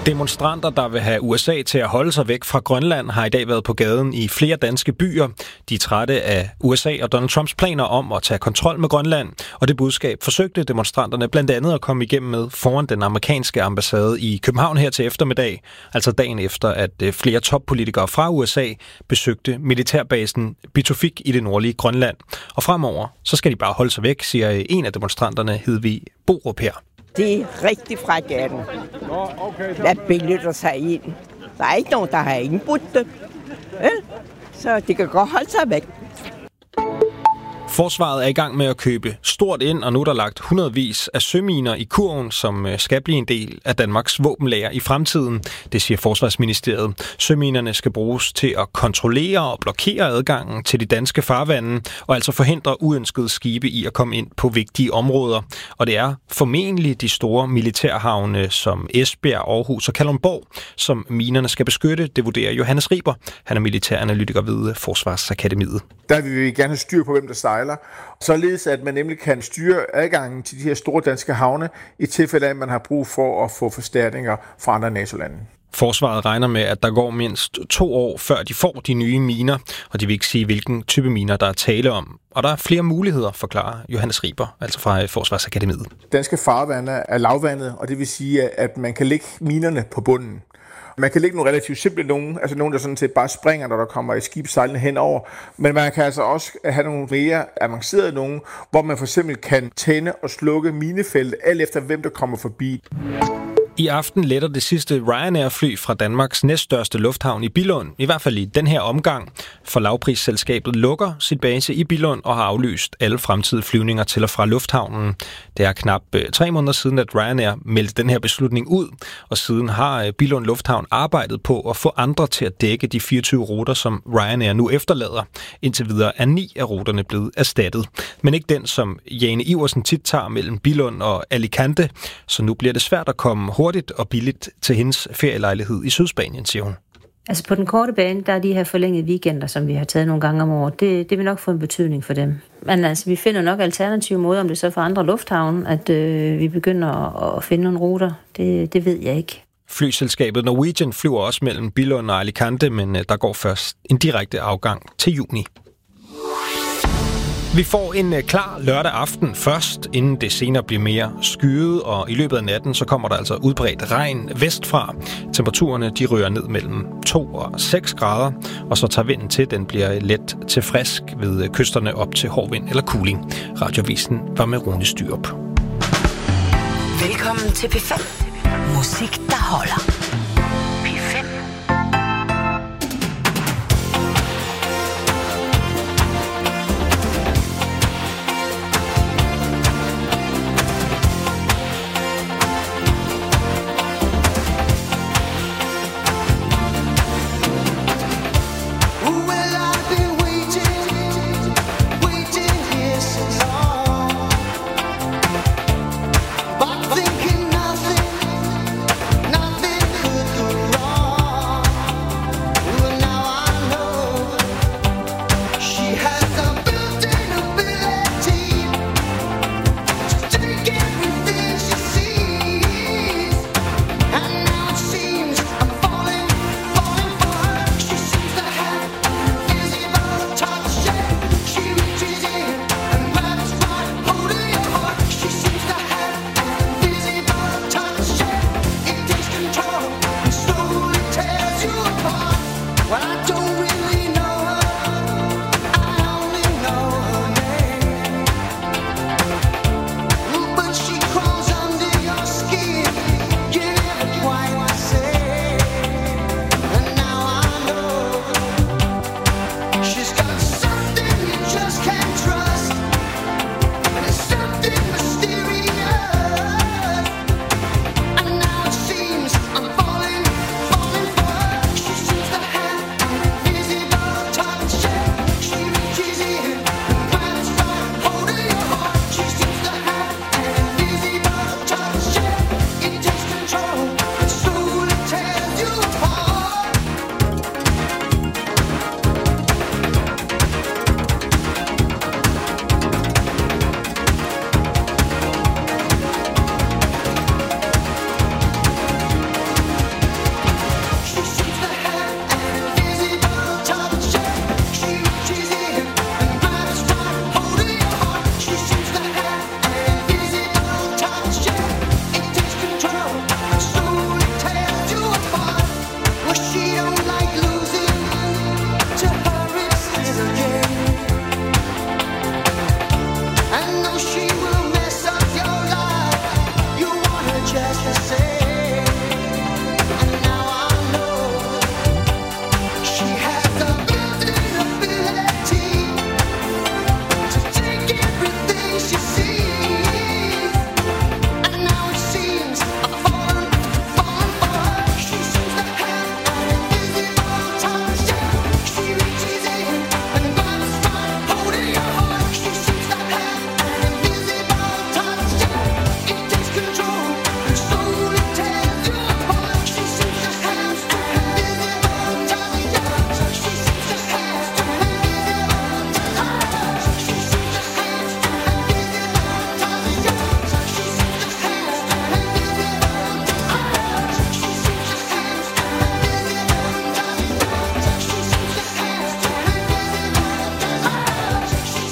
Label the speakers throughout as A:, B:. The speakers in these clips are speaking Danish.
A: Demonstranter, der vil have USA til at holde sig væk fra Grønland, har i dag været på gaden i flere danske byer. De er trætte af USA og Donald Trumps planer om at tage kontrol med Grønland, og det budskab forsøgte demonstranterne blandt andet at komme igennem med foran den amerikanske ambassade i København her til eftermiddag, altså dagen efter, at flere toppolitikere fra USA besøgte militærbasen Pituffik i det nordlige Grønland. Og fremover, så skal de bare holde sig væk, siger en af demonstranterne, Hedvig Borup her.
B: Det er rigtig fra gaden. Der billeder sig ind. Der er ikke nogen, der har indbudt det. Så de kan godt holde sig væk.
A: Forsvaret er i gang med at købe stort ind, og nu er der lagt hundredvis af søminer i kurven, som skal blive en del af Danmarks våbenlager i fremtiden. Det siger Forsvarsministeriet. Søminerne skal bruges til at kontrollere og blokere adgangen til de danske farvande, og altså forhindre uønskede skibe i at komme ind på vigtige områder. Og det er formentlig de store militærhavne som Esbjerg, Aarhus og Kalundborg, som minerne skal beskytte. Det vurderer Johannes Riber. Han er militæranalytiker ved Forsvarsakademiet.
C: Der vil vi gerne have styr på, hvem der sejler, således at man nemlig kan styre adgangen til de her store danske havne i tilfælde af, at man har brug for at få forstærkninger fra andre NATO-lande.
A: Forsvaret regner med, at der går mindst 2 år, før de får de nye miner, og de vil ikke sige, hvilken type miner, der er tale om. Og der er flere muligheder, forklarer Johannes Riber, altså fra Forsvarsakademiet.
C: Danske farvande er lavvandet, og det vil sige, at man kan lægge minerne på bunden. Man kan lægge nogle relativt simple nogen, altså nogen, der sådan set bare springer, når der kommer et skib sejlende henover. Men man kan altså også have nogle mere avancerede nogen, hvor man for eksempel kan tænde og slukke minefeltet, alt efter hvem der kommer forbi.
A: I aften letter det sidste Ryanair-fly fra Danmarks næststørste lufthavn i Billund, i hvert fald i den her omgang, for lavprisselskabet lukker sit base i Billund og har aflyst alle fremtidige flyvninger til og fra lufthavnen. Det er knap 3 måneder siden, at Ryanair meldte den her beslutning ud, og siden har Billund Lufthavn arbejdet på at få andre til at dække de 24 ruter, som Ryanair nu efterlader. Indtil videre er 9 af ruterne blevet erstattet, men ikke den, som Jane Iversen tit tager mellem Billund og Alicante, så nu bliver det svært at komme hurtigt og billigt til hendes ferielejlighed i Sydspanien, siger hun.
D: Altså på den korte bane, der er de her forlængede weekender, som vi har taget nogle gange om året, det vil nok få en betydning for dem. Men altså, vi finder nok alternative måder, om det så for andre lufthavne, at vi begynder at finde nogle ruter. Det ved jeg ikke.
A: Flyselskabet Norwegian flyver også mellem Billund og Alicante, men der går først en direkte afgang til juni. Vi får en klar lørdag aften først, inden det senere bliver mere skyet, og i løbet af natten så kommer der altså udbredt regn vestfra. Temperaturerne de rører ned mellem 2 og 6 grader, og så tager vinden til. Den bliver let til frisk ved kysterne op til hård vind eller kuling. Radioavisen var med Rune Styrup.
E: Velkommen til P5. Musik, der holder. P5.
F: But thinking nothing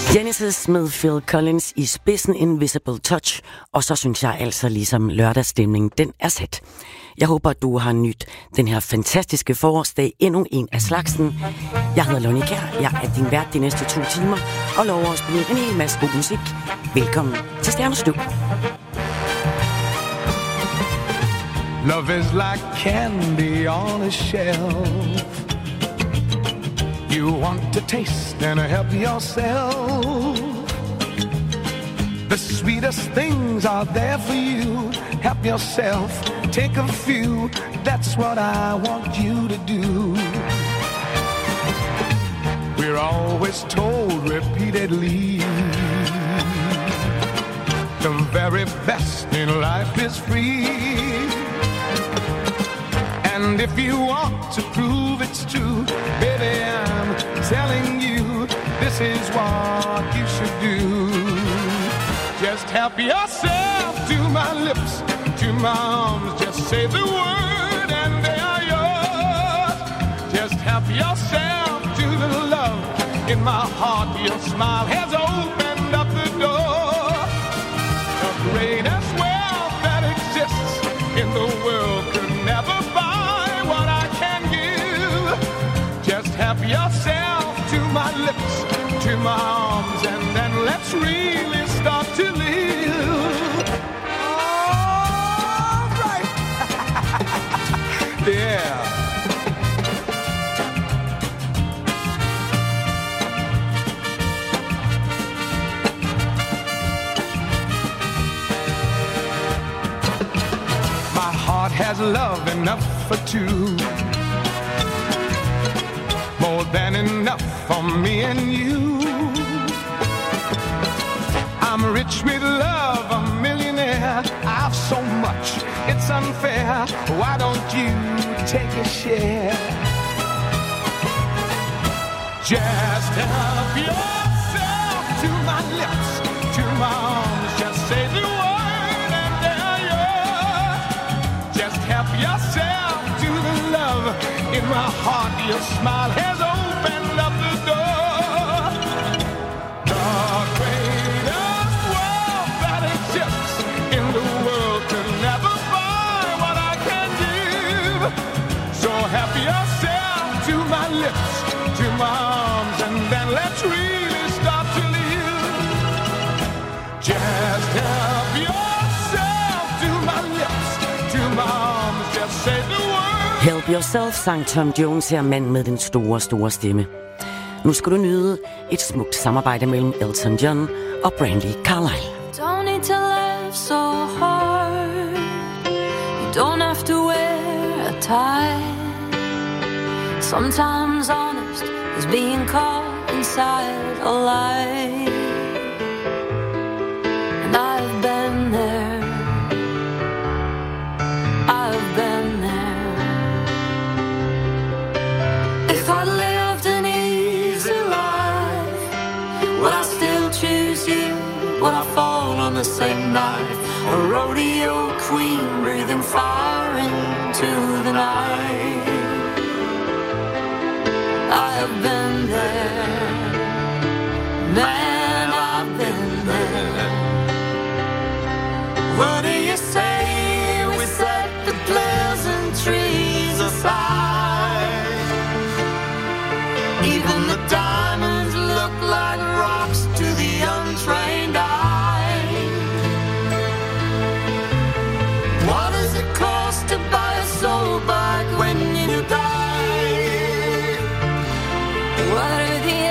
F: Genesis med Phil Collins i spidsen, Invisible Touch, og så synes jeg altså ligesom lørdagsstemningen, den er sat. Jeg håber, at du har nyt den her fantastiske forårsdag, endnu en af slagsen. Jeg hedder Lonnie Kjær, jeg er din vært de næste 2 timer, og lover at spille en hel masse god musik. Velkommen til Stjernestøv.
G: Love is like candy on a shelf. You want to taste and help yourself. The sweetest things are there for you. Help yourself, take a few. That's what I want you to do. We're always told repeatedly the very best in life is free. And if you want to prove it's true, baby, I'm telling you, this is what you should do. Just help yourself to my lips, to my arms. Just say the word and they are yours. Just help yourself to the love in my heart. Your smile has opened up the door. The greatest wealth that exists in the world could never buy what I can give. Just help yourself to my lips, to my arms, and then let's really start to live. All right. Yeah. My heart has love enough for two, more than enough for me and you. I'm rich with love, a millionaire. I've so much, it's unfair. Why don't you take a share? Just help yourself to my lips, to my arms. Just say the word and there you're. Just help yourself to the love in my heart. Your smile has opened up the door. The greatest wealth that exists in the world could never buy what I can give. So help yourself to my lips, to my arms, and then let's really start to live. Just help yourself to my lips, to my arms. Just say the word.
F: Help Yourself, sang Tom Jones her, mand med den store, store stemme. Nu skal du nyde et smukt samarbejde mellem Elton John og Brandi Carlile.
H: Don't need to laugh so hard. You don't have to wear a tie. Sometimes honest is being caught inside a lie. And I've been there. I've been there. If I lived an easy life, would I still choose you? Would I fall on the same knife? A rodeo queen breathing fire into the night. I have been there. Man, I've been there. What do you say we set the pleasantries aside? Even the diamonds look like rocks to the untrained eye. What does it cost to buy a soul back when you die? What are the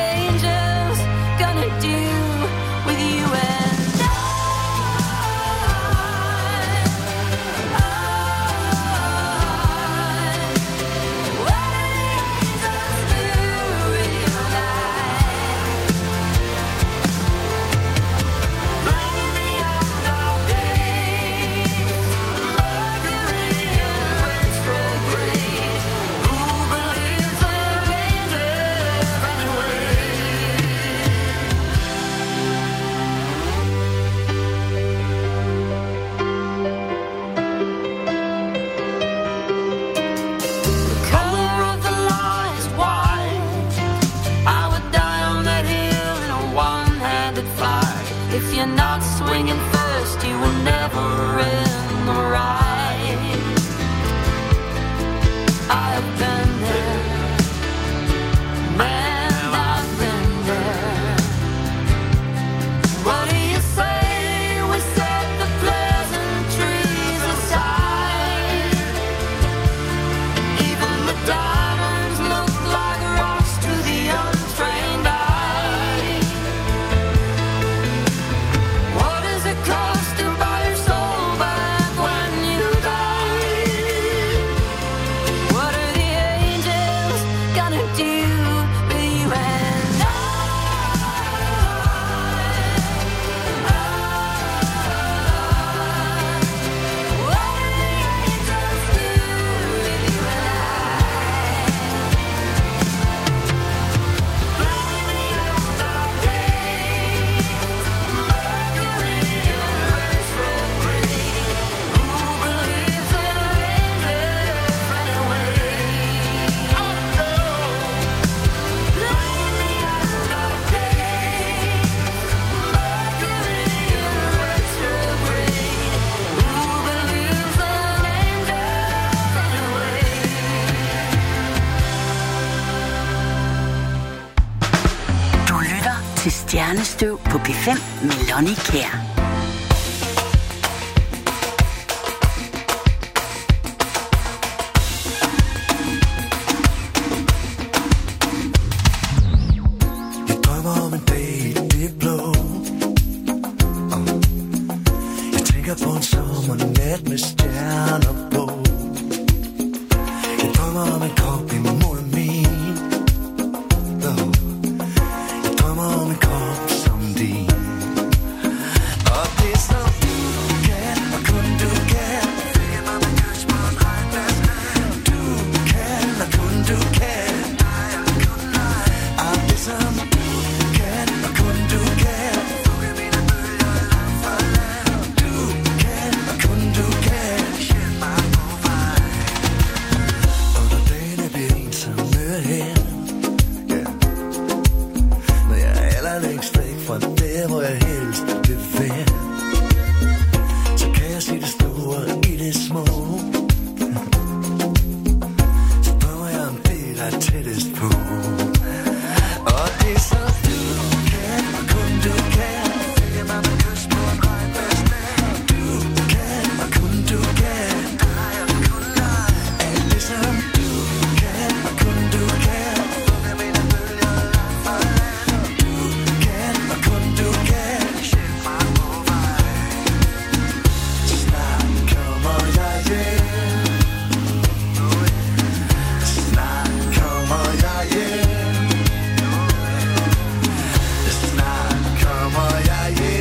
E: til Stjernestøv på P5 med Lonnie Kjær.
I: Jeg drømmer om en dag, det er blå. Jeg tænker på en sommernat med stjerner på. Jeg drømmer om en kop imod min. Jeg drømmer om en kop som din. Og det er så du kan, og kun du kan. Fik mig med kys på en regnplads. Du kan, og kun du kan. Nej, og kun nej. Og det er som du kan, og kun du kan. Fukke mine bølger langt fra land. Du kan, og kun du kan. Hjælp mig på vej. Og når dagene bliver ensomme her, når jeg er allerlængst væk fra der, hvor jeg helst vil være, så kan jeg se det store i det små. Så drømmer jeg om det, der er tættest på. Og det er så du kan, og kun du kan. Fik mig med kys på en regnplads. Du kan, og kun du kan. Nej, og kun nej. Alt det som du kan, og kun du kan. Fukke mine bølger langt fra land. Du kan, og kun du kan. Hjælp mig på vej. Snart kommer jeg hjem. Snart kommer jeg hjem. Snart kommer jeg hjem.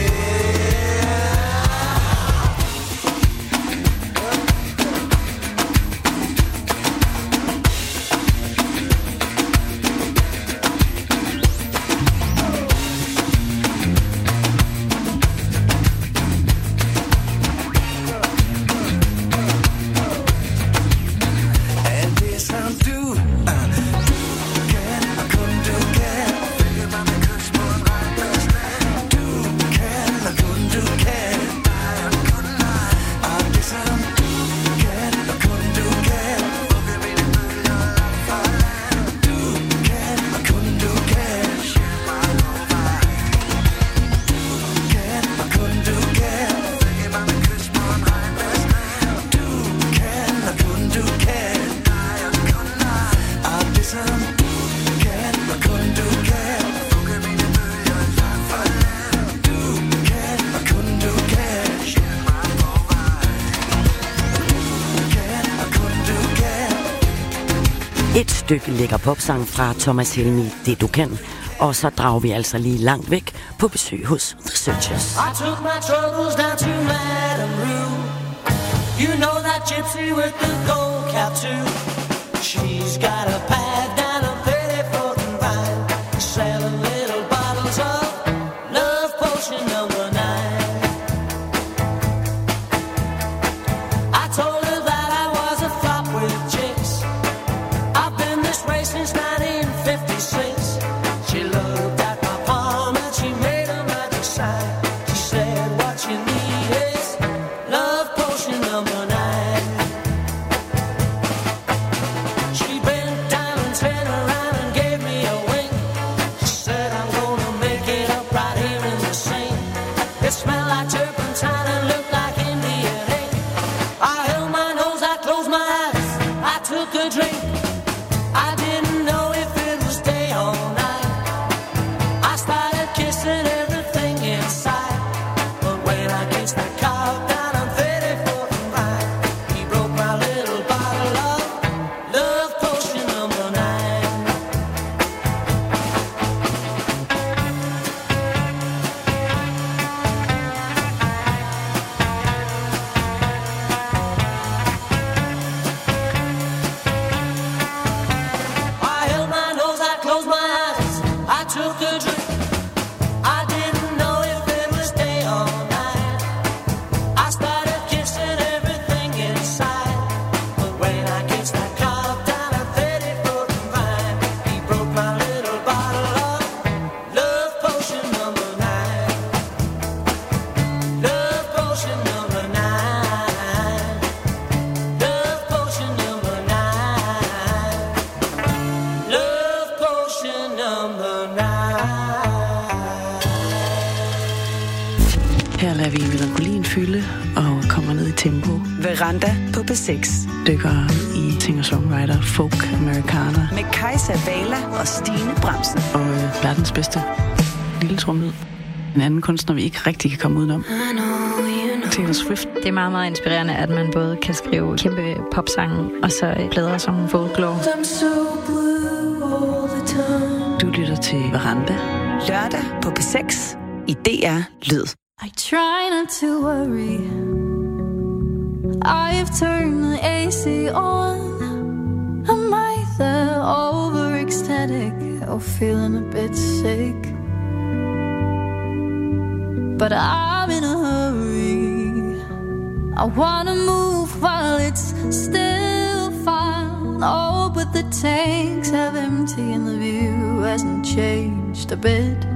I: Alt det som du kan, og kun du kan. Fik mig med kys på en regnplads. Du kan, og kun du kan. Nej, og kun nej. Og det som du kan, og kun du kan. Fukke mine bølger langt fra land. Du kan, og kun du kan. Hjælp mig på vej. Du kan, og kun du kan. Fik mig med kys på en regnplads. Du kan, og kun du kan. Nej, og kun nej. Og det som du kan, og kun du kan. Fukke mine bølger langt fra land. Du kan, og kun du kan. Hjælp mig på vej. Du kan, og kun du kan.
F: Et stykke lækker popsang fra Thomas Helmig, Det du kan. Og så drager vi altså lige langt væk på besøg hos The Searchers.
H: I took my troubles down to Madame Rue. You know that gypsy with the gold cap too. She's got a pad down a Pettiford Vine, selling little bottles of love potion number 9. I told her that I was a flop with chicks. I've been this way since 1956. She looked at my palm and she made a magic sign. She said, what you need is love potion number 9. She bent down and turned around and gave me a wink. She said, I'm gonna make it up right here in the sink. It smelled like turpentine and looked like Indian ink. I held my nose, I closed my eyes, I took a drink. I didn't know
J: Her lader vi melankolien fylde og kommer ned i tempo.
E: Veranda på P6.
J: Dykker i singer-songwriter, folk, americana.
E: Med Kajsa Vala og Stine Bramsen.
J: Og verdens bedste lille tromlyd. En anden kunstner, vi ikke rigtig kan komme udenom. Taylor Swift.
K: Det er meget, meget inspirerende, at man både kan skrive kæmpe popsange, og så plader som folklore.
J: Du lytter til Veranda.
E: Lørdag på P6 i DR Lyd.
L: I try not to worry. I've turned the AC on. Am I the overecstatic or feeling a bit sick? But I'm in a hurry. I wanna move while it's still fine. Oh, but the tanks have empty and the view hasn't changed a bit.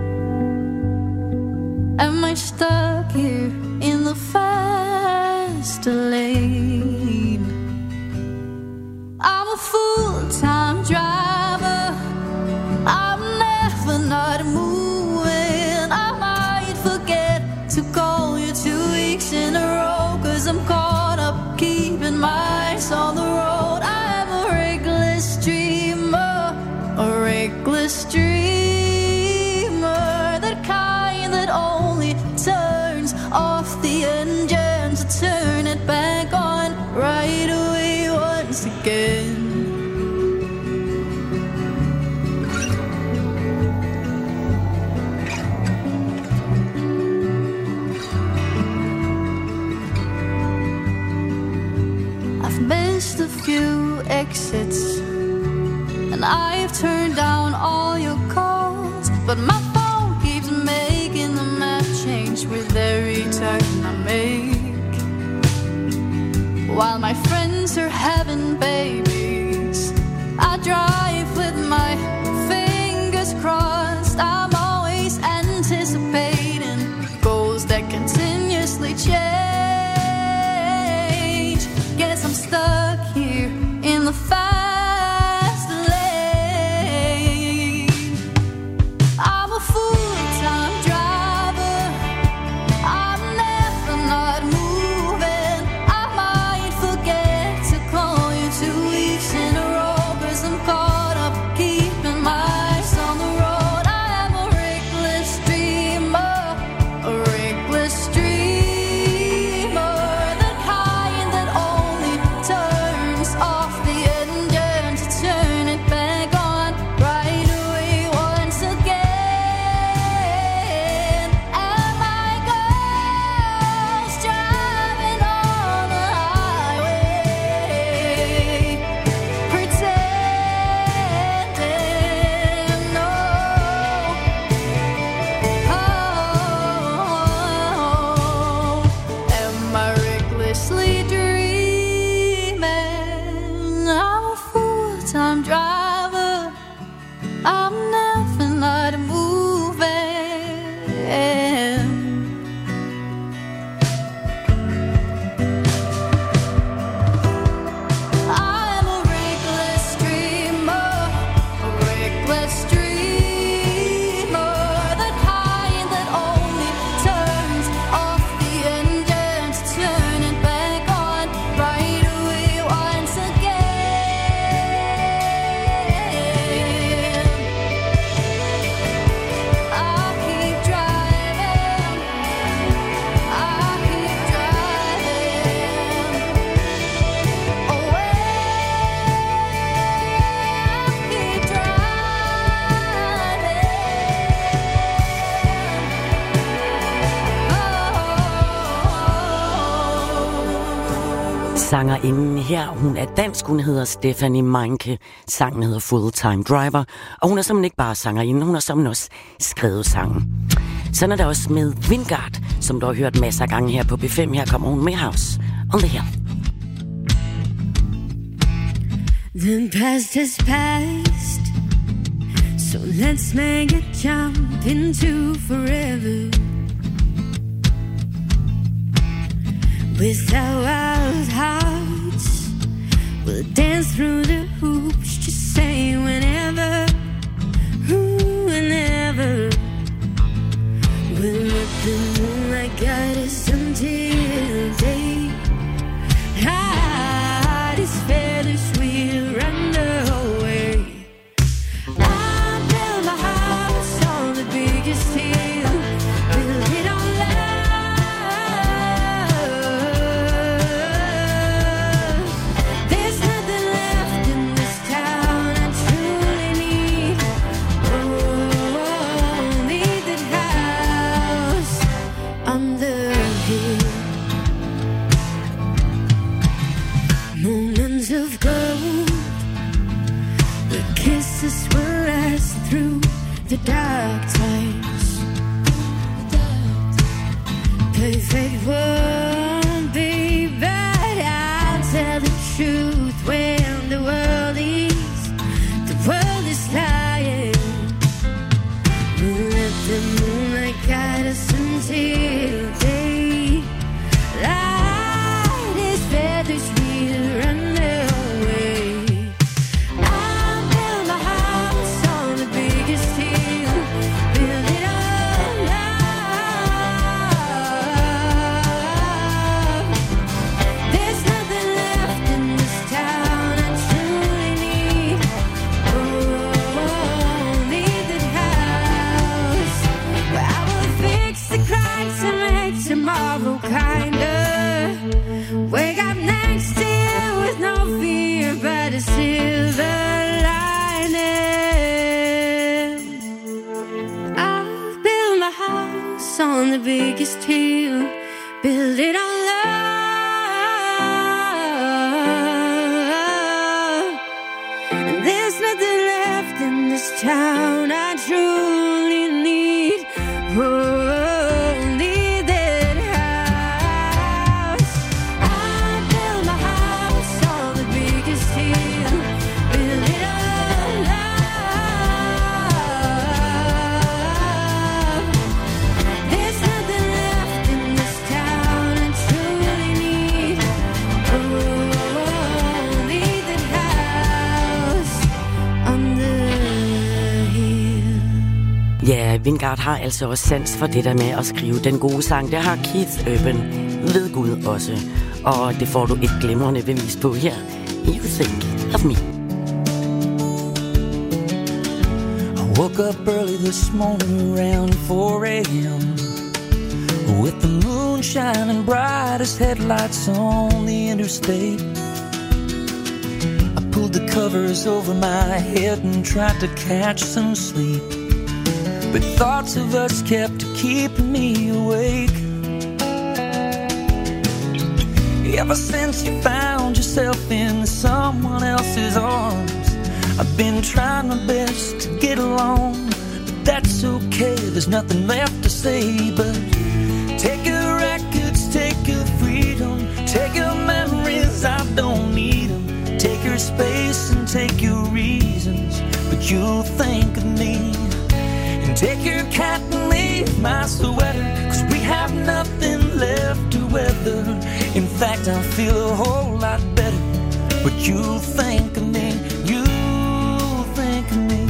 L: Am I stuck here in the fast lane? I'm a full-time driver. I'm never not moving. I might forget to call you 2 weeks in a row, 'cause I'm caught up keeping my eyes on the road. I'm a reckless dreamer, a reckless dreamer, that kind that only turns off the engine to turn it back on right away once again. I've missed a few exits and I've turned down all your calls, but my phone keeps making the map change with every turn I make. While my friends are having babies, I drive with my fingers crossed. I'm always anticipating goals that continuously change. Guess I'm stuck here in the fast lane. I'm a full-time driver. I'm never not moving. I might forget to call you 2 weeks in a row, 'cause I'm caught up keeping my eyes on the road. I am a reckless dreamer, a reckless dreamer, the kind that only turns off the engine to turn it back on right away once again. Am I ghost driving on the highway, pretending no? Oh, am I recklessly dreaming? I'm a full-time driver. I'm never not moving. I'm a reckless dreamer, a reckless dreamer, the kind that only turns off the engine to turn it back on right away once again. I keep driving, I keep driving away, I keep driving.
F: Sangerinden her, hun er dansk, hun hedder Stephanie Meinke. Sangen hedder Full Time Driver, og hun er simpelthen ikke bare sangerinde, hun har simpelthen også skrevet sangen. Sådan er der også med Wingard, som du har hørt masser af gange her på B5. Her kommer hun med House on the Hill.
M: The past has passed, so let's make a jump into forever. With our wild hearts, we'll dance through the hoops, just say whenever, whenever. We'll let the moonlight guide us will last through the dark times. Perfect won't be, but I'll tell the truth when the world is lying. We'll let the moonlight guide us until daylight. His feathers will run away. I'll build my house on the biggest hill, build it on love. There's nothing left in this town I truly need. Only that house where I will fix the cracks and make tomorrow kinder. Wake up next to you with no fear but a silver lining. I'll build my house on the biggest hill, build it on love. And there's nothing left in this town I truly need. Only that house. I'll build my house on the biggest hill, build it on love. There's nothing left in this town I truly need. Only that house on the hill.
F: Ja, Vingard har altså også sans for det der med at skrive den gode sang. Det har Keith Urban ved Gud også. Og det får du et glimrende bevis på her. You Think of Me.
N: I woke up early this morning around 4 a.m. with the moon shining bright as headlights on the interstate. I pulled the covers over my head and tried to catch some sleep, but thoughts of us kept keeping me awake. Ever since you found yourself in someone else's arms, I've been trying my best to get along, but that's okay, there's nothing left to say but take your records, take your freedom, take your memories, I don't need them. Take your space and take your reasons, but you'll think of me. And take your cat and leave my sweater, 'cause we have nothing left to weather. In fact, I feel a whole lot better, but you'll think of me, you'll think of me.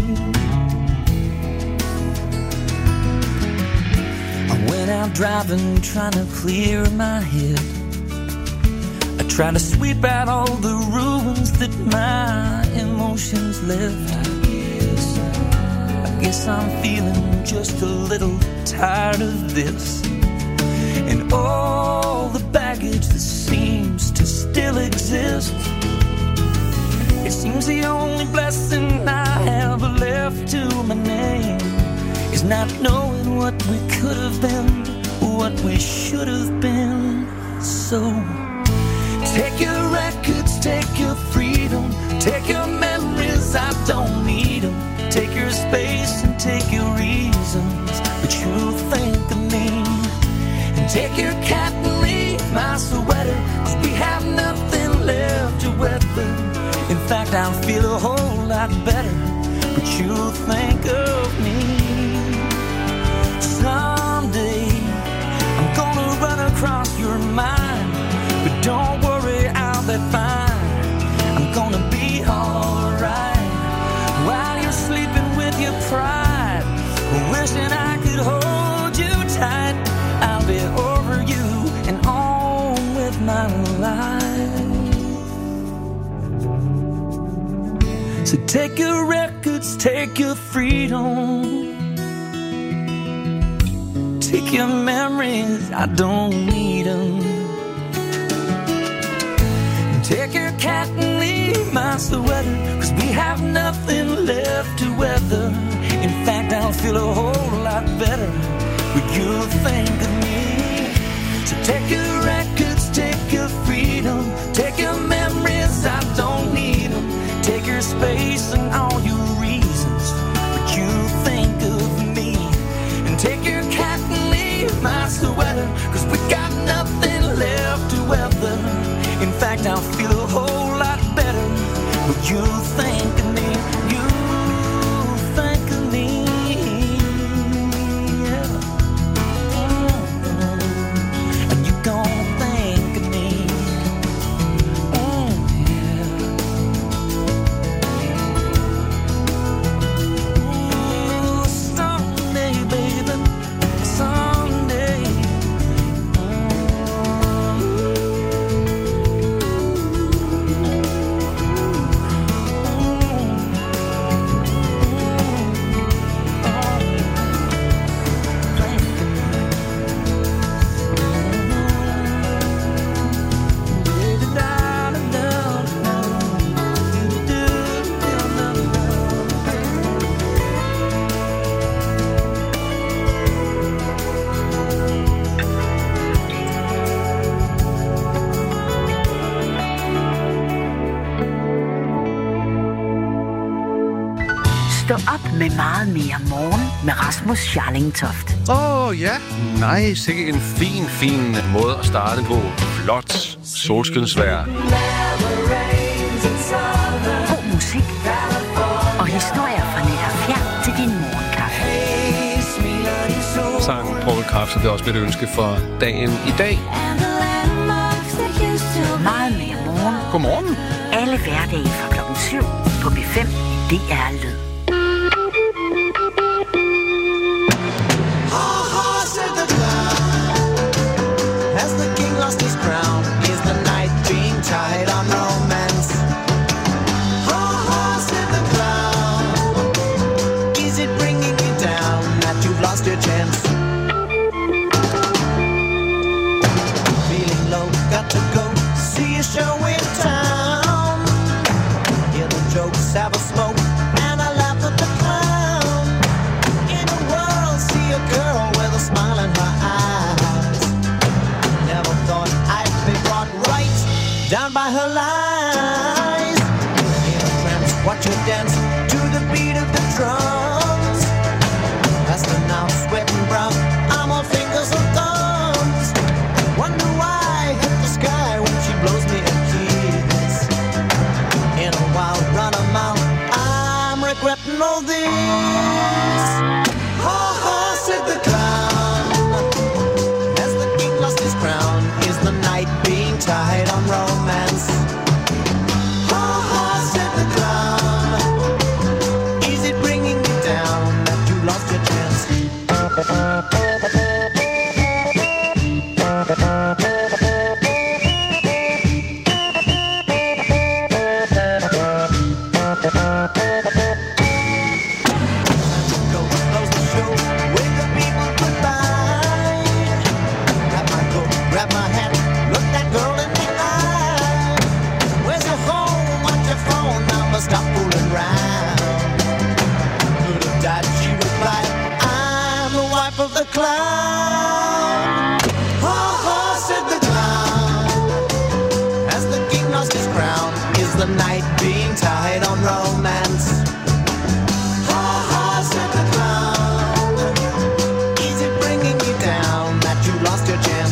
N: I went out driving, trying to clear my head. I try to sweep out all the ruins that my emotions left. I guess I'm feeling just a little tired of this, and all the baggage that seems to still exist. It seems the only blessing I have left to my name is not knowing what we could have been, what we should have been. So take your records, take your freedom, take your memories, I don't need them. Take your space and take your reasons, but you'll think of me. And take your cat and leave my sweater, 'cause we have nothing left to weather. In fact, I'll feel a whole lot better, but you'll think of me. Someday I'm gonna run across your mind, but don't worry, I'll be fine. I'm gonna be alright while you're sleeping with your pride, wishing I could hold you tight. I'll be over you and on with my life. So take your records, take your freedom, take your memories, I don't need them. Take your cat and leave my sweater, 'cause we have nothing left to weather. In fact, I'll feel a whole lot better, but you'll think of me. So take your records, take your freedom, take your memories, I don't need them. Take your space and all your reasons,
E: Stå op med meget mere morgen med Rasmus Scharling-Toft.
O: Ja. Nej, sikke en fin måde at starte på. Flot solskinsvejr.
E: God musik og historier fra nær og fjern til din morgenkaffe.
O: Sangen Paul Krebs, det er også mit ønske for dagen i dag.
E: Meget mere morgen.
O: Godmorgen.
E: Alle hverdage fra klokken 7 på B5 DR Lyd.
I: Has the king lost his crown? Is the night being tied on romance? Ha ha, said the clown. Is it bringing you down that you've lost your chance? Feeling low, got to go see a show in town. Hear the jokes, have a smoke, and I laugh at the clown. In a world, see a girl with a smile in her eyes. Never thought I'd be brought right down by her lies. In a trance, watch her dance to the beat of the drums. Faster now, sweating brown, I'm on fingers and thumbs. Wonder why I hit the sky when she blows me a kiss. In a wild run of mouth, I'm regretting all this. Ha ha, said the clown. Has the king lost his crown? Is the night being tied on romance? Ha ha, said the clown. Is it bringing you down that you lost your chance? Go close the show, wave the people goodbye. Grab my coat, grab my hat, look that girl in the eye. Where's your home? What's your phone number? Stop fooling around. Could have died, she replied. I'm the wife of the clown. Ha ha, said the clown. Has the king lost his crown? Is the night being tied on romance? Ha ha, said the clown. Is it bringing you down that you lost your chance?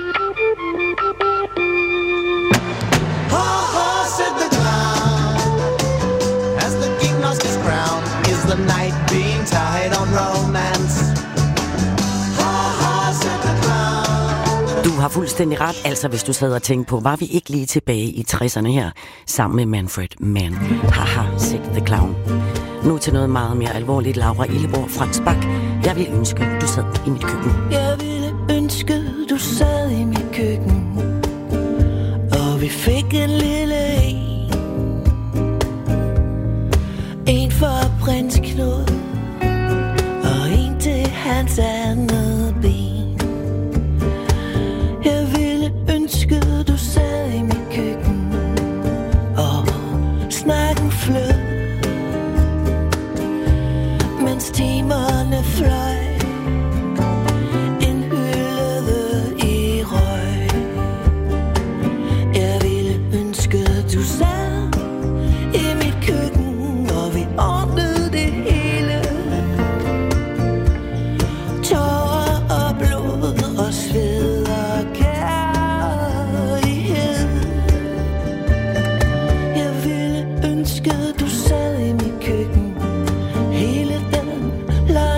I: Ha ha, said the clown. Has the king lost his crown? Is the night being tied on romance? Ha ha, said the clown.
F: Du har fuldstændig ret, altså hvis du sad og tænkte på, var vi ikke lige tilbage i 60'erne her, sammen med Manfred Mann. Haha, said the clown. Nu til noget meget mere alvorligt, Laura Illeborg, Frans Bak. Jeg vil ønske, du sad i mit køkken.
N: Jeg ville ønske, du sad i mit køkken, og vi fik en lille en. En for prins Knud, og en til hans andet ben. Jeg ville ønske, du sad i mit køkken, og snakken flød, mens timerne fløj, indhyllede i røg. Jeg ville ønske, du sad i mit køkken, og vi ordnede det hele. Tårer og blod og sved og kærlighed. Jeg ville ønske, du sad i mit køkken hele den lange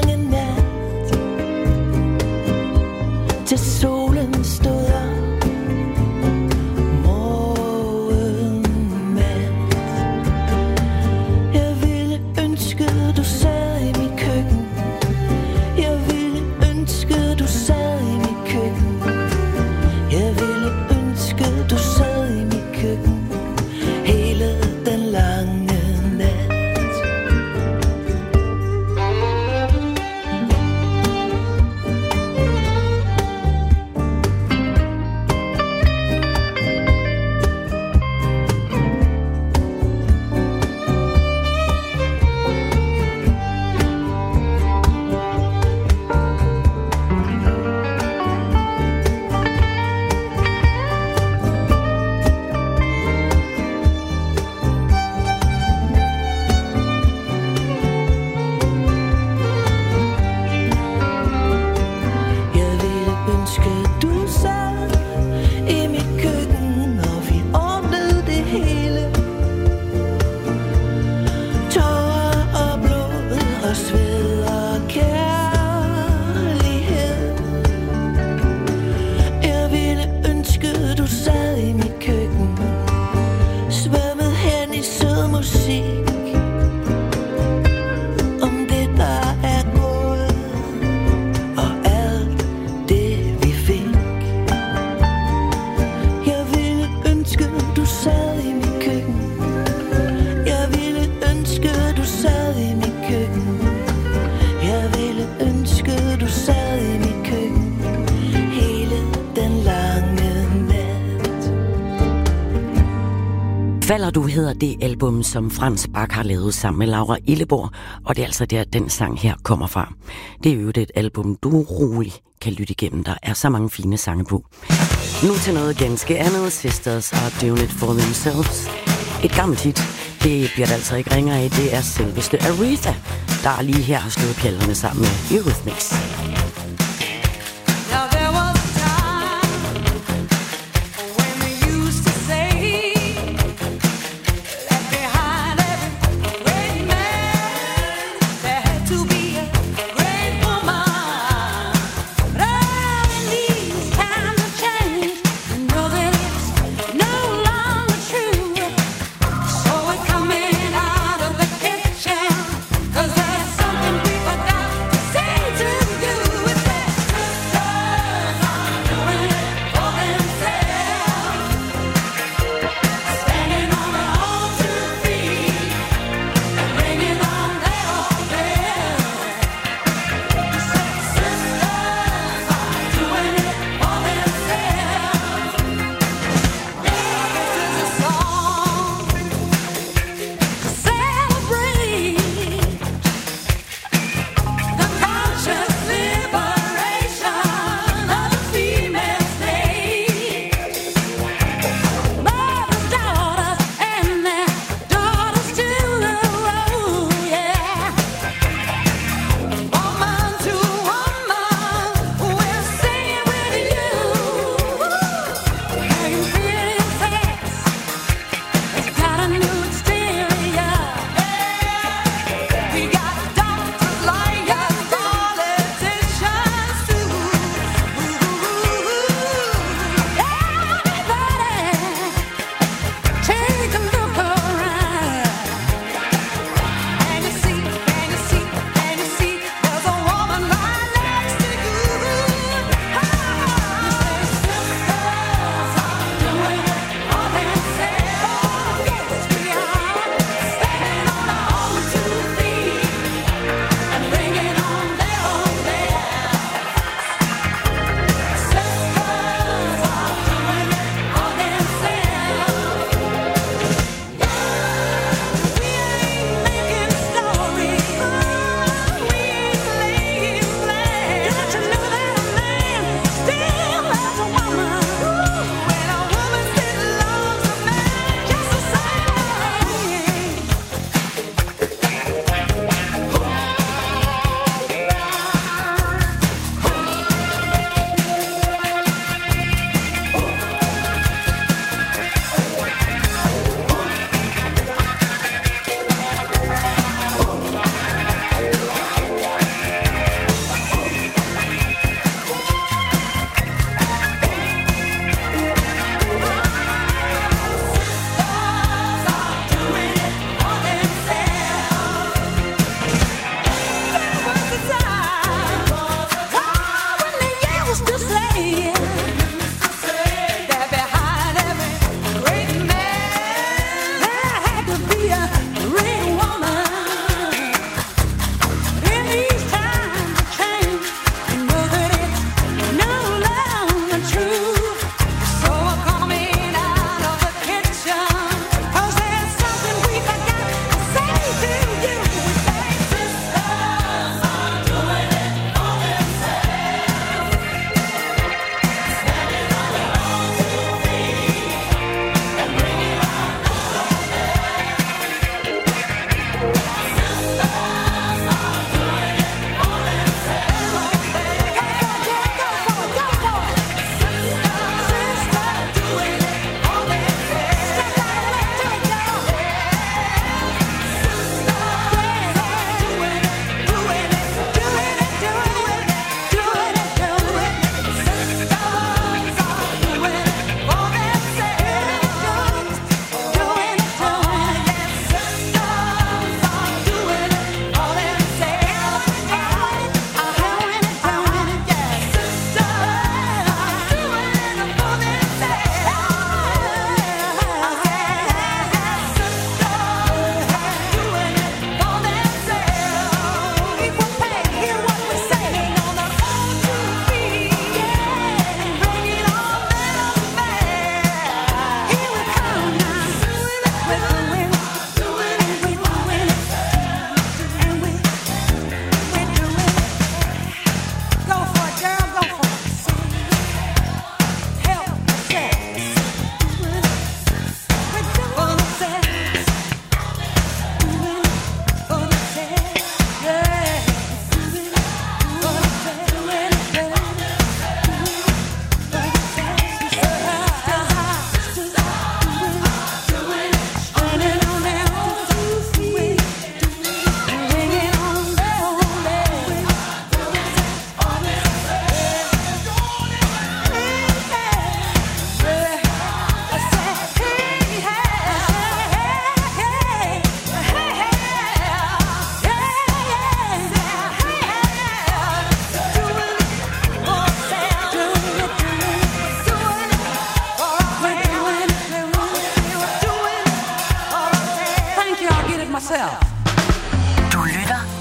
P: køkken. Jeg ville ønske, du sad i mit køkken hele den lange nat.
F: Falder du hedder det album, som Frans Bak har lavet sammen med Laura Illeborg, og det er altså der, den sang her kommer fra. Det er jo et album, du roligt kan lytte igennem. Der er så mange fine sange på. Nu til noget ganske andet. Sisters Are Doing It For Themselves. Et gammelt hit. Det bliver der altså ikke ringere af. Det er selveste Aretha, der lige her har slået pjallerne sammen med Eurythmics.
P: Cause there's something we forgot to say to you.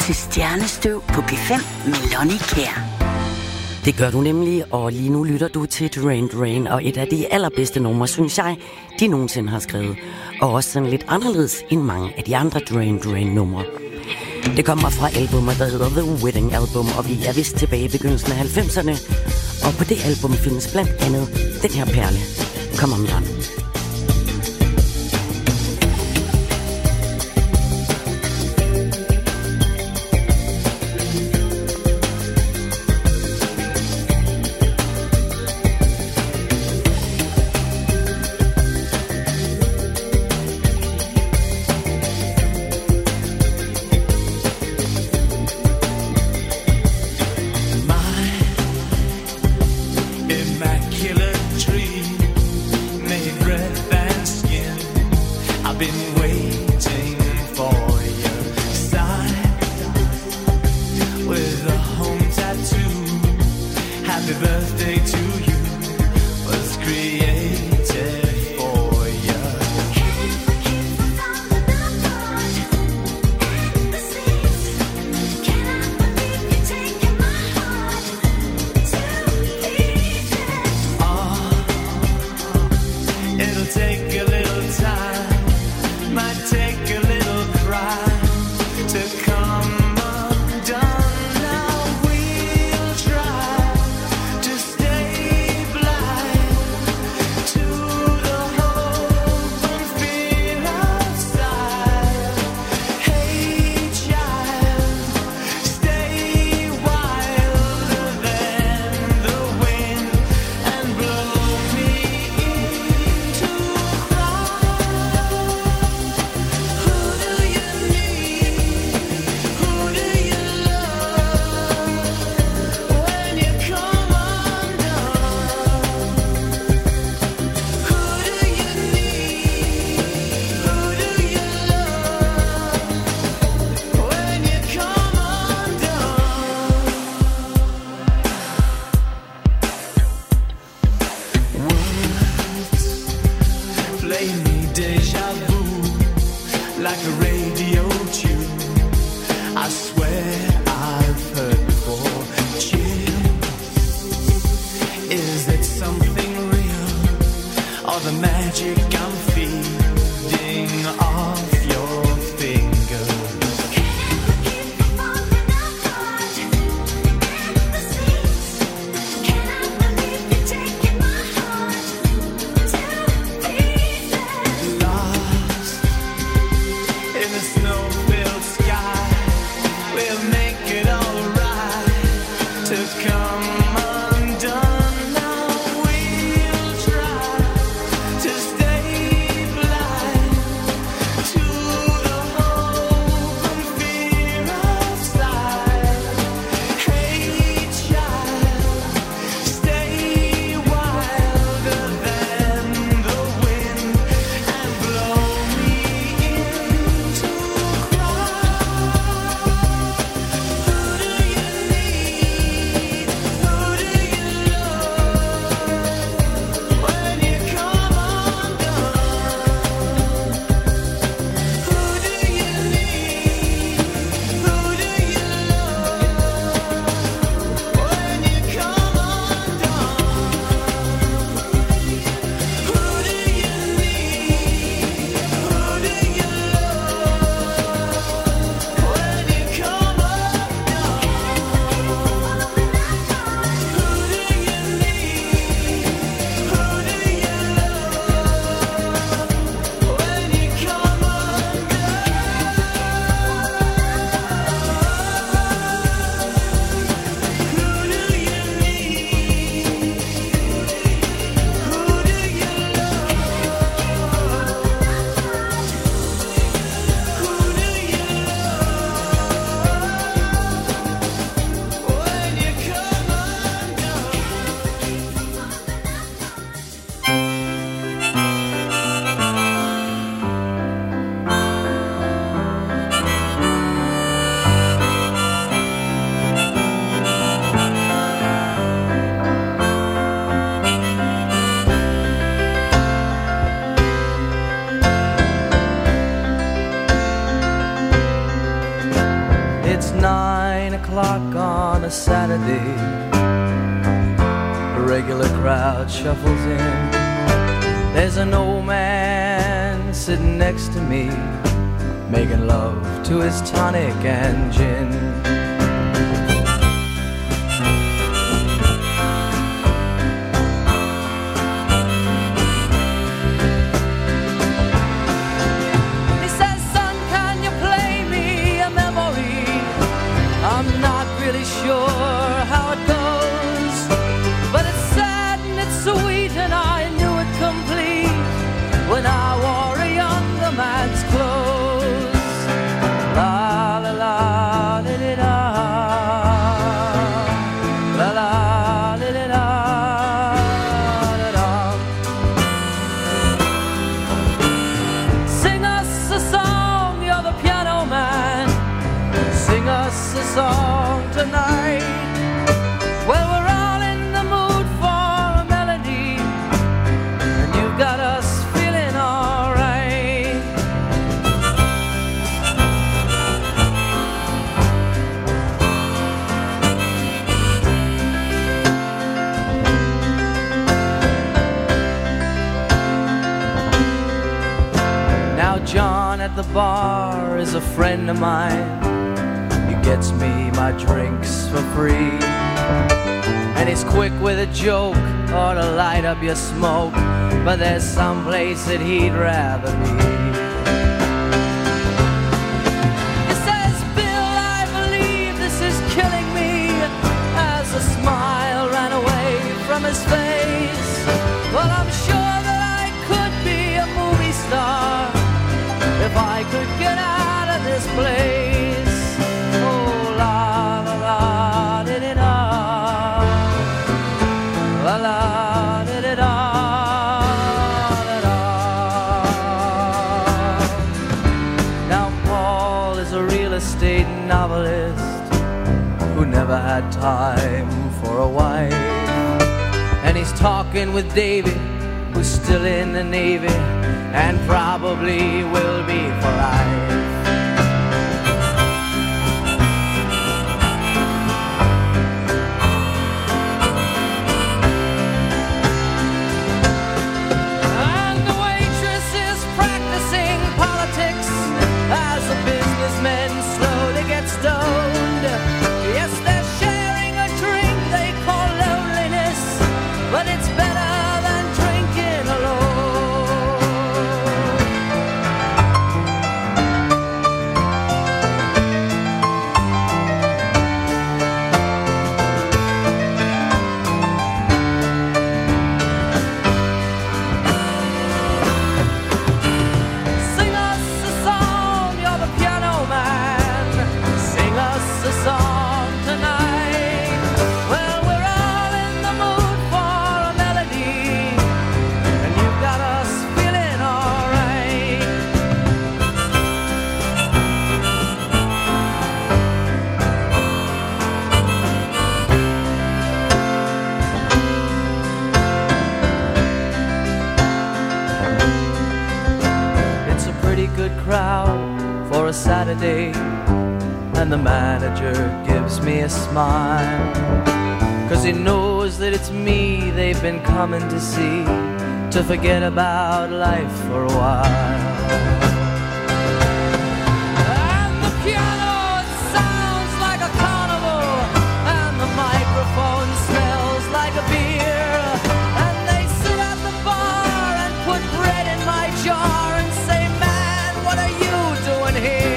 E: til Stjernestøv på P5 med Lonnie Kjær.
F: Det gør du nemlig, og lige nu lytter du til Duran Duran, og et af de allerbedste numre, synes jeg, de nogensinde har skrevet. Og også sådan lidt anderledes end mange af de andre Duran Duran-numre. Det kommer fra albumet, der hedder The Wedding Album, og vi er vist tilbage i begyndelsen af 90'erne. Og på det album findes blandt andet den her perle, Come Undone.
N: 9 o'clock on a Saturday. A regular crowd shuffles in. There's an old man sitting next to me, making love to his tonic and gin. Song tonight. Well, we're all in the mood for a melody, and you've got us feeling all right. Now John at the bar is a friend of mine. Gets me my drinks for free, and he's quick with a joke or to light up your smoke, but there's some place that he'd rather be. He says, Bill, I believe this is killing me, as a smile ran away from his face. Well, I'm sure that I could be a movie star if I could get out of this place. Now Paul is a real estate novelist who never had time for a wife, and he's talking with David, who's still in the Navy and probably will be for life. Saturday, and the manager gives me a smile, 'cause he knows that it's me they've been coming to see, to forget about life for a while. And the piano, it sounds like a carnival, and the microphone smells like a beer, and they sit at the bar and put bread in my jar and say, man, what are you doing here?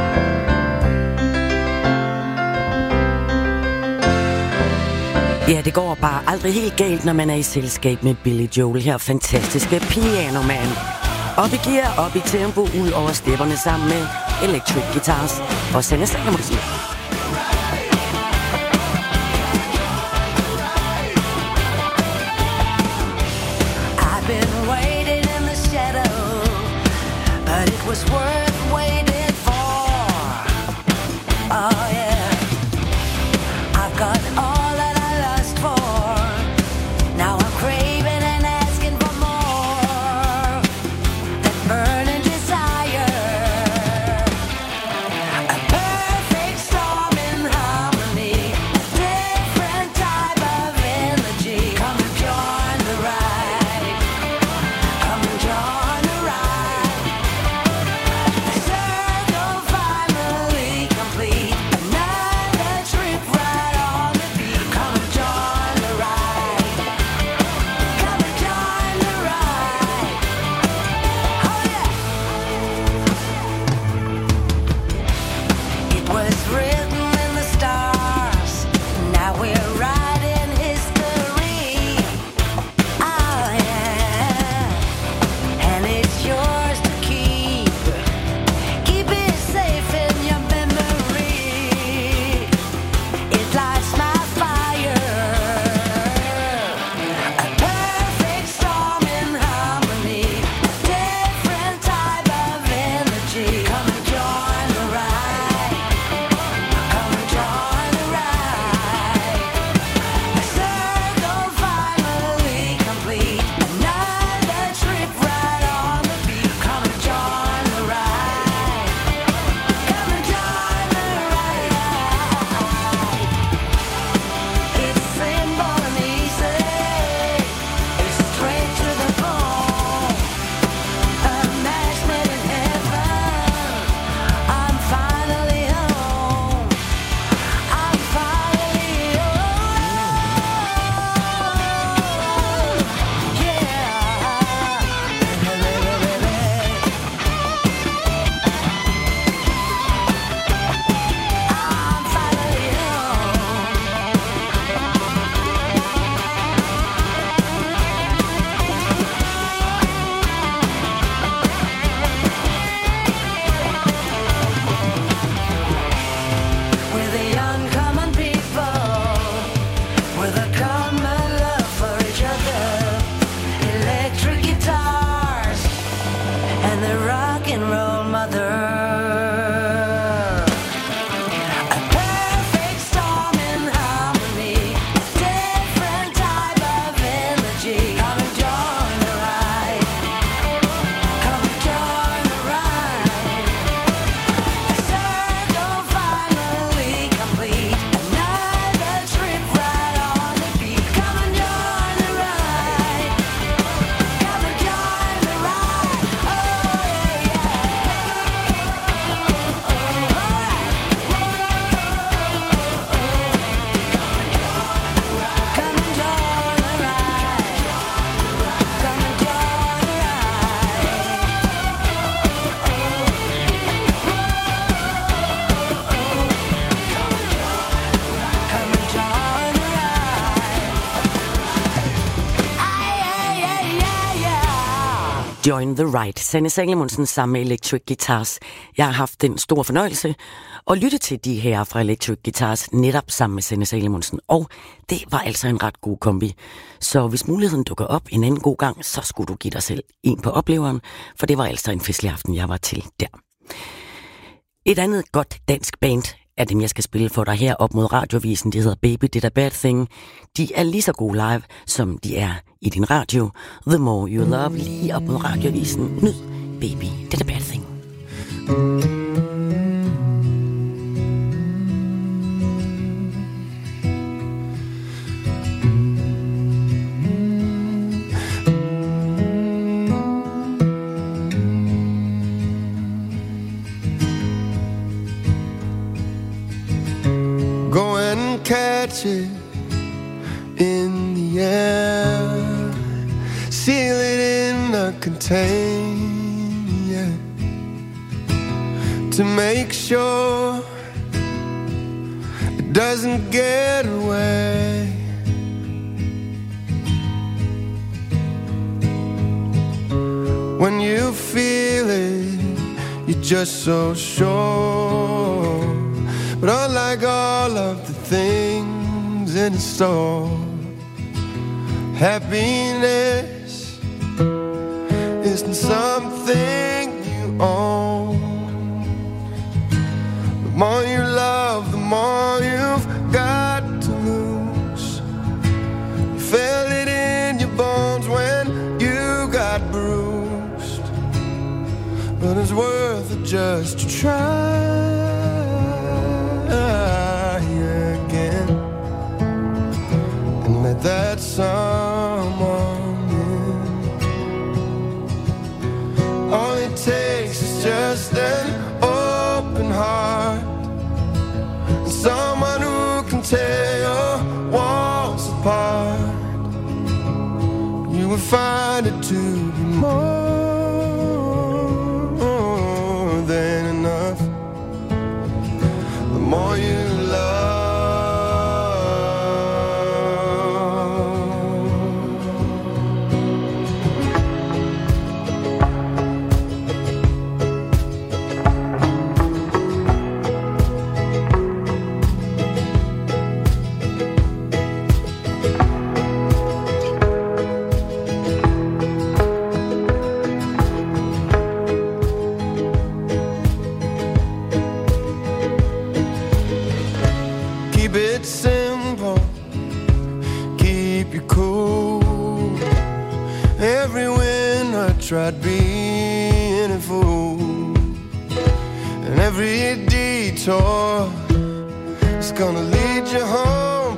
F: Ja, det det går bare aldrig helt galt, når man er i selskab med Billy Joel, her fantastiske Piano Man. Op i gear, op i tempo, ud over stepperne sammen med Electric Guitars og Sanne Salomonsen.
P: I've been waiting in the shadow, but it was worth waiting for. Oh yeah, I've got all that I lust for. Now I'm craving and asking for more. That burning desire, a perfect storm in harmony, a different type of energy. Come and join the ride. Come and join the ride. The circle finally complete. Another trip right on the beat. Come and join the ride. Come and join the ride. Oh yeah. It was written in the stars. Now we're writing history. Oh yeah. And it's yours to keep. Keep it safe in your memory. It lights my fire. A perfect storm in harmony. A different type of energy. Come and join the ride. Come and join the ride. The circle finally complete. Another trip right on the beat. Come and join the ride. Come and join the ride. It's simple and easy. It's straight to the bone. A match made in heaven. I'm finally home. I'm finally home. Yeah. I'm finally We're the uncommon people with a common love for each other. Electric guitars and the rock and roll mother. A perfect storm in harmony. Different type of energy. Come and join the ride. Come and join the ride. The circle finally complete. Another trip right on the beat. Come and join the ride. Come and join the ride. Oh
F: Join the Ride, Sanne Salomonsen sammen med Electric Guitars. Jeg har haft den store fornøjelse at lytte til de her fra Electric Guitars netop sammen med Sanne Salomonsen, og det var altså en ret god kombi. Så hvis muligheden dukker op en anden god gang, så skulle du give dig selv en på opleveren, for det var altså en festlig aften, jeg var til der. Et andet godt dansk band af dem, jeg skal spille for dig her op mod Radioavisen, de hedder Baby Did a Bad Thing. De er lige så gode live, som de er i din radio. The More You Love, lige op mod Radioavisen. Nyd Baby Did a Bad Thing.
Q: Go and catch it in the air, seal it in a container to make sure it doesn't get away. When you feel it, you're just so sure. But unlike all of the things in the store, happiness isn't something you own. The more you love, the more you've got to lose. You felt it in your bones when you got bruised, but it's worth it just to try again and let that someone in. All it takes is just an open heart, someone who can tear your walls apart. You will find it to be more than enough. The more you love. Keep it simple, keep you cool. Every win I tried being a fool, and every detour is gonna lead you home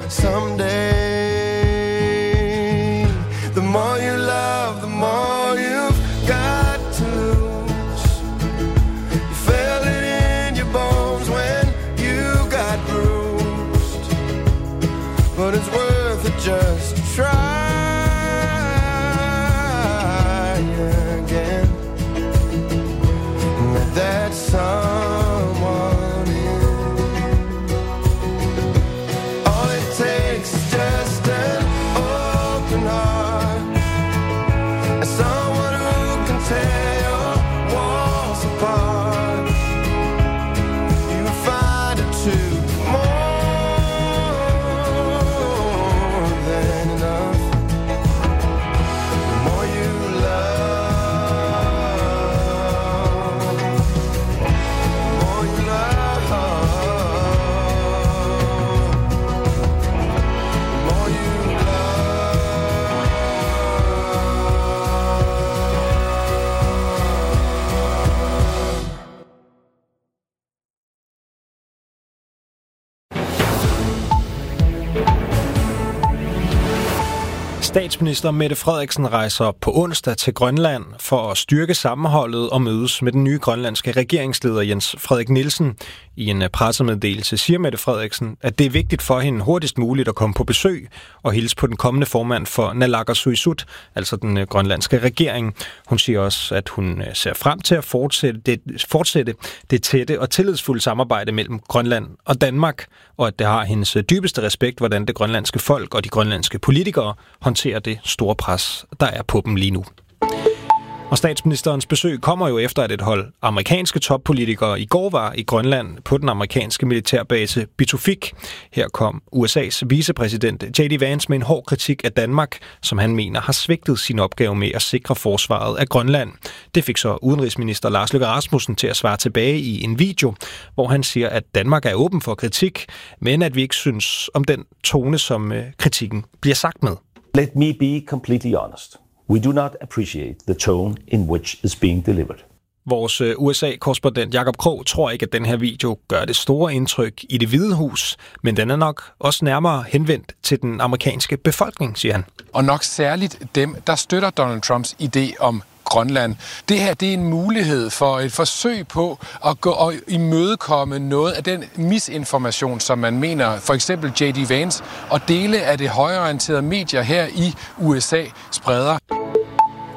Q: someday. The more you love, the more you've got to lose. You felt it in your bones when you got bruised, but it's worth it just to try again. Let that someone in. All it takes is just an open heart, and someone who can tear your walls apart. You will find it too more than enough. The more you love, the more you love, the more you
A: Statsminister Mette Frederiksen rejser på onsdag til Grønland for at styrke sammenholdet og mødes med den nye grønlandske regeringsleder Jens Frederik Nielsen. I en pressemeddelelse siger Mette Frederiksen, at det er vigtigt for hende hurtigst muligt at komme på besøg og hilse på den kommende formand for Naalakkersuisut, altså den grønlandske regering. Hun siger også, at hun ser frem til at fortsætte det tætte og tillidsfulde samarbejde mellem Grønland og Danmark, og at det har hendes dybeste respekt, hvordan det grønlandske folk og de grønlandske politikere håndterer det store pres, der er på dem lige nu. Og statsministerens besøg kommer jo efter, at et hold amerikanske toppolitikere i går var i Grønland på den amerikanske militærbase Pituffik. Her kom USA's vicepræsident J.D. Vance med en hård kritik af Danmark, som han mener har svigtet sin opgave med at sikre forsvaret af Grønland. Det fik så udenrigsminister Lars Løkke Rasmussen til at svare tilbage i en video, hvor han siger, at Danmark er åben for kritik, men at vi ikke synes om den tone, som kritikken bliver sagt med.
R: Let me be completely honest. We do not appreciate the tone in which is being delivered.
A: Vores USA-korrespondent Jakob Krog tror ikke, at den her video gør det store indtryk i Det Hvide Hus, men den er nok også nærmere henvendt til den amerikanske befolkning, siger han.
S: Og nok særligt dem, der støtter Donald Trumps idé om Grønland. Det her, det er en mulighed for et forsøg på at gå og imødekomme noget af den misinformation, som man mener, for eksempel J.D. Vance og dele af det højreorienterede medier her i USA spreder.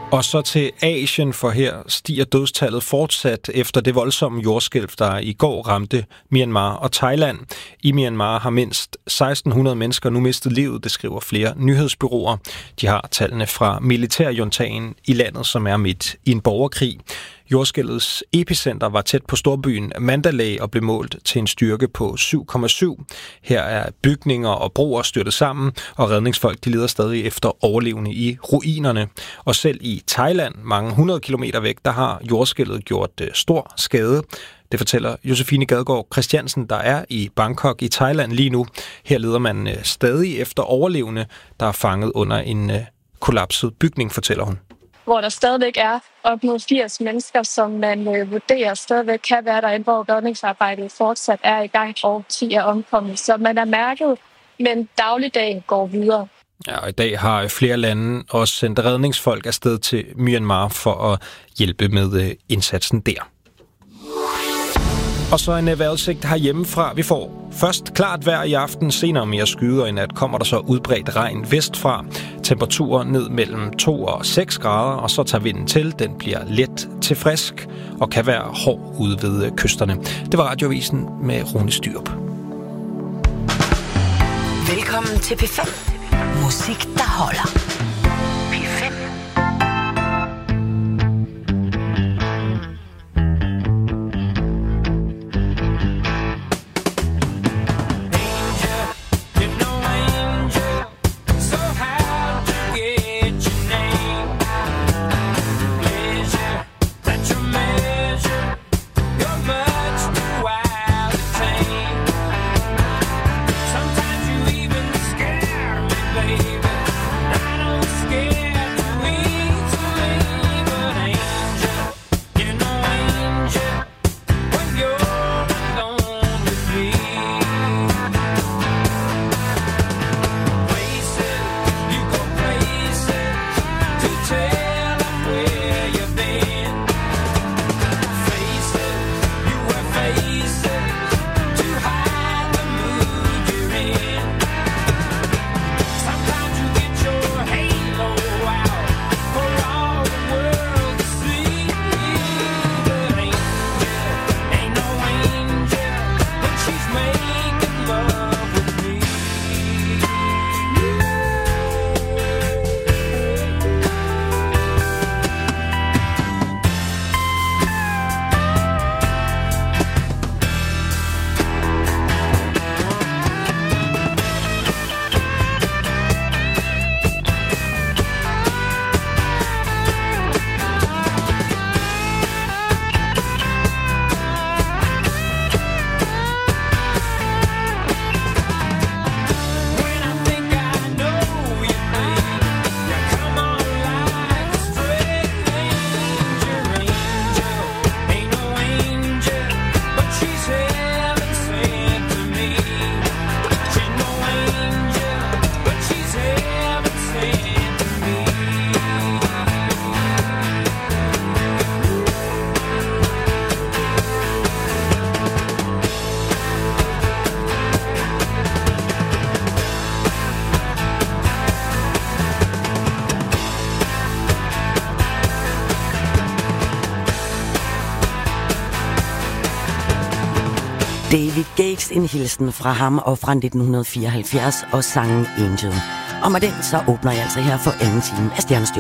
A: Og så til Asien, for her stiger dødstallet fortsat efter det voldsomme jordskælv, der i går ramte Myanmar og Thailand. I Myanmar har mindst 1600 mennesker nu mistet livet, det skriver flere nyhedsbureauer. De har tallene fra militærjuntagen i landet, som er midt i en borgerkrig. Jordskælvets epicenter var tæt på storbyen Mandalay og blev målt til en styrke på 7,7. Her er bygninger og broer styrtet sammen, og redningsfolk de leder stadig efter overlevende i ruinerne. Og selv i Thailand, mange 100 kilometer væk, der har jordskælvet gjort stor skade. Det fortæller Josefine Gadgaard Christiansen, der er i Bangkok i Thailand lige nu. Her leder man stadig efter overlevende, der er fanget under en kollapset bygning, fortæller hun.
T: Hvor der stadigvæk er op mod 80 mennesker, som man vurderer stadigvæk kan være derinde, hvor redningsarbejdet fortsat er i gang, og 10 er omkommet. Så man er mærket, men dagligdagen går videre.
A: Ja, og i dag har flere lande også sendt redningsfolk afsted til Myanmar for at hjælpe med indsatsen der. Og så en vejrudsigt herhjemmefra. Vi får først klart vejr i aften, senere mere skyder. I nat kommer der så udbredt regn vestfra. Temperaturer ned mellem 2 og 6 grader, og så tager vinden til. Den bliver let til frisk og kan være hård ude ved kysterne. Det var Radioavisen med Rune Styrup.
E: Velkommen til P5. Musik, der holder. P5.
F: David Gates, en hilsen fra ham og fra 1974 og sangen Angel. Og med den så åbner jeg altså her for anden time af Stjernestøv.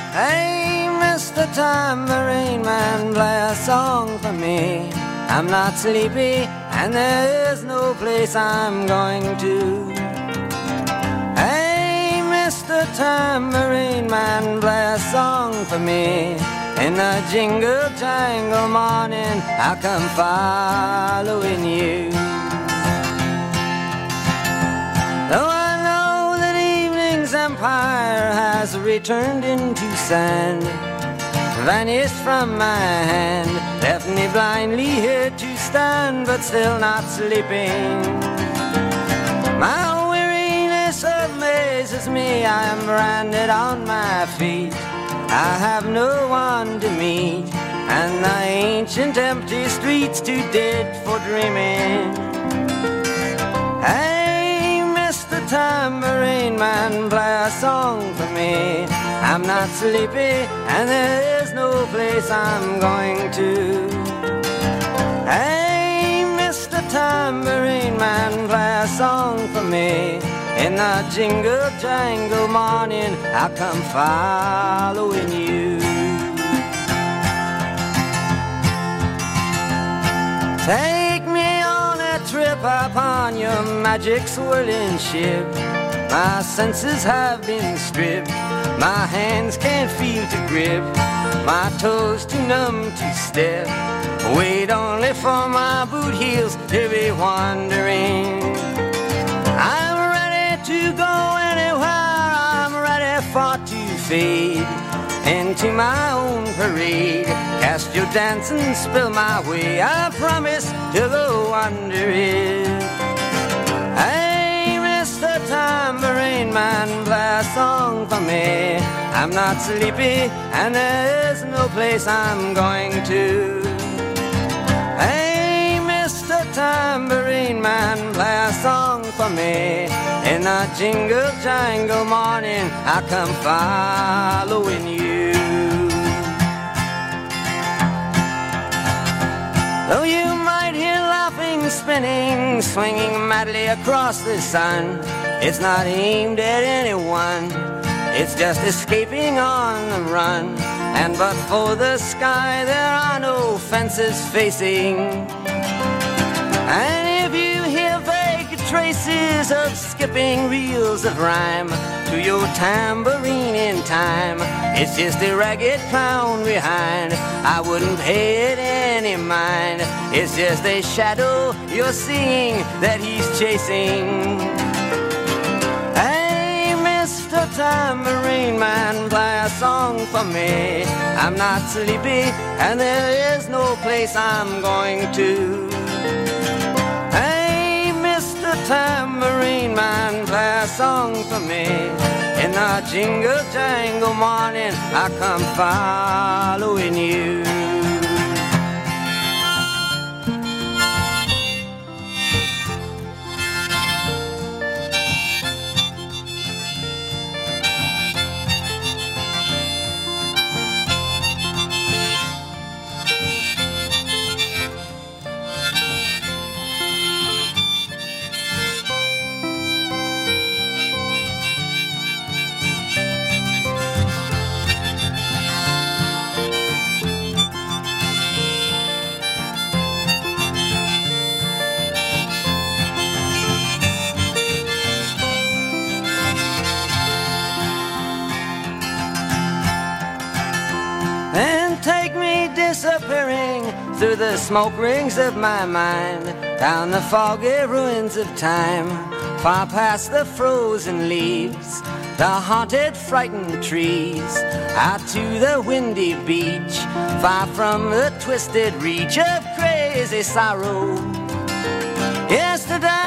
U: Hey, Mr. Tambourine Man, play a song for me. I'm not sleepy and there is no place I'm going to. Hey, Mr. Tambourine Man, play a song for me. In the jingle jangle morning, I'll come following you. Though I know that evening's empire has returned into sand, vanished from my hand, left me blindly here to stand, but still not sleeping. My weariness amazes me, I am branded on my feet. I have no one to meet, and the ancient empty streets too dead for dreaming. Hey, Mr. Tambourine Man, play a song for me. I'm not sleepy and there is no place I'm going to. Hey, Mr. Tambourine Man, play a song for me. In the jingle jangle morning, I'll come following you. Take me on a trip upon your magic swirling ship. My senses have been stripped. My hands can't feel to grip. My toes too numb to step. Wait only for my boot heels to be wandering. I'm ready to go anywhere. I'm ready for to fade into my own parade. Cast your dancing spell my way. I promise to go under it. Hey, Mr. Tambourine Man, play a song for me. I'm not sleepy and there's no place I'm going to. Hey, Mr. Tambourine Man, play a song for me. In the jingle jangle morning, I come following you. Though you might hear laughing, spinning, swinging madly across the sun, it's not aimed at anyone, it's just escaping on the run. And but for the sky, there are no fences facing. And if you hear vague traces of skipping reels of rhyme to your tambourine in time, it's just a ragged clown behind. I wouldn't pay it any mind. It's just a shadow you're seeing that he's chasing. Hey, Mr. Tambourine Man, play a song for me. I'm not sleepy and there is no place I'm going to. Hey, Mr. Tambourine Man, play a song for me. In the jingle jangle morning, I come following you. Disappearing through the smoke rings of my mind, down the foggy ruins of time, far past the frozen leaves, the haunted, frightened trees, out to the windy beach, far from the twisted reach of crazy sorrow. Yesterday